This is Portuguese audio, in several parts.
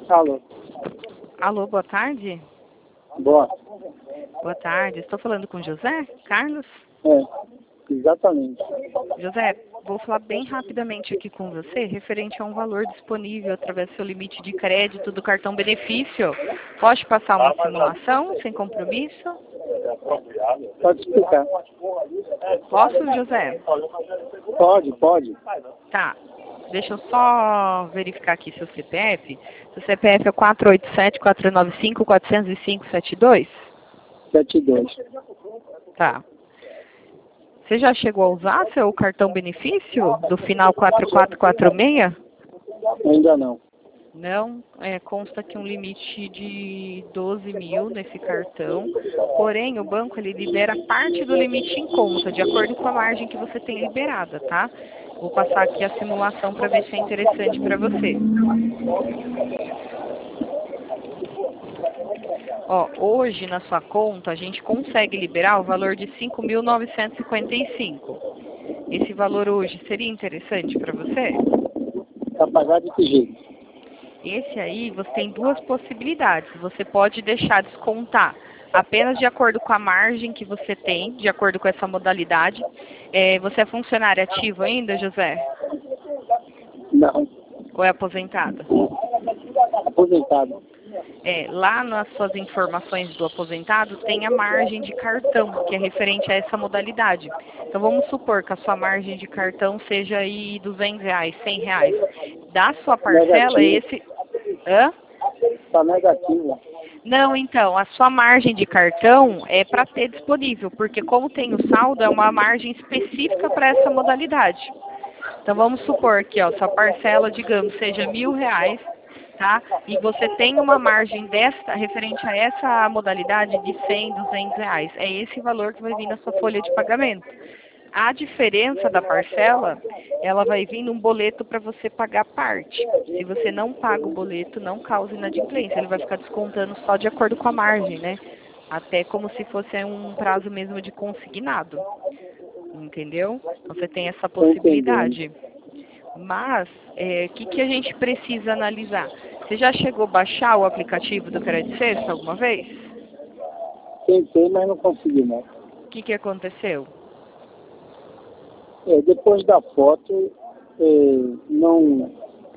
Alô. Alô, boa tarde. Boa. Boa tarde. Estou falando com José Carlos? É, exatamente. José, vou falar bem rapidamente aqui com você, referente a um valor disponível através do seu limite de crédito do cartão benefício. Pode passar uma simulação sem compromisso? Pode explicar. Posso, José? Pode. Tá. Deixa eu só verificar aqui seu CPF. Seu CPF é 487-495-405-72? 72. Tá. Você já chegou a usar seu cartão benefício do final 4446? Ainda não. Não, consta aqui um limite de 12 mil nesse cartão, porém o banco ele libera parte do limite em conta, de acordo com a margem que você tem liberada, tá? Vou passar aqui a simulação para ver se é interessante para você. Ó, hoje na sua conta a gente consegue liberar o valor de 5.955. Esse valor hoje seria interessante para você? Para pagar de que jeito? Esse aí você tem duas possibilidades. Você pode deixar descontar apenas de acordo com a margem que você tem, de acordo com essa modalidade. Você é funcionário ativo ainda, José? Não. Ou é aposentado? Aposentado. Lá nas suas informações do aposentado tem a margem de cartão, que é referente a essa modalidade. Então vamos supor que a sua margem de cartão seja aí R$200, R$100. Da sua parcela, negativo. Hã? Está negativo. Não, então, a sua margem de cartão é para ter disponível, porque como tem o saldo, é uma margem específica para essa modalidade. Então vamos supor que sua parcela, digamos, seja R$1.000, tá? E você tem uma margem desta, referente a essa modalidade de R$100, R$200. É esse valor que vai vir na sua folha de pagamento. A diferença da parcela, ela vai vir num boleto para você pagar parte. Se você não paga o boleto, não causa inadimplência. Ele vai ficar descontando só de acordo com a margem, né? Até como se fosse um prazo mesmo de consignado. Entendeu? Então você tem essa possibilidade. Mas, o que a gente precisa analisar? Você já chegou a baixar o aplicativo do Crédito Sexta alguma vez? Tentei, mas não consegui não. O que aconteceu? Depois da foto, não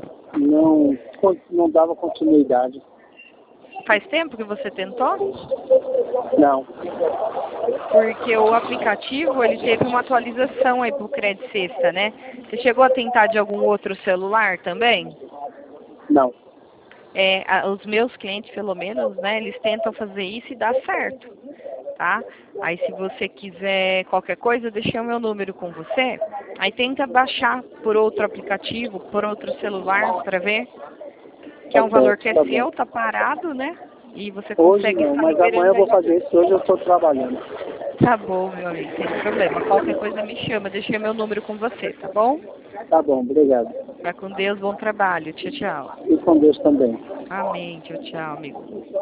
dava continuidade. Faz tempo que você tentou? Não. Porque o aplicativo, ele teve uma atualização aí pro Crédito Sexta, né? Você chegou a tentar de algum outro celular também? Não. Os meus clientes, pelo menos, né, eles tentam fazer isso e dá certo, tá? Aí se você quiser qualquer coisa, eu deixei o meu número com você. Aí tenta baixar por outro aplicativo, por outro celular, para ver. Que é um valor que é seu, tá parado, né? E você consegue Hoje não, mas amanhã eu vou fazer isso. Hoje eu estou trabalhando. Tá bom, meu amigo, sem problema. Qualquer coisa me chama, deixei meu número com você, tá bom? Tá bom, obrigado. Fica com Deus, bom trabalho. Tchau, tchau. E com Deus também. Amém. Tchau, tchau, amigo.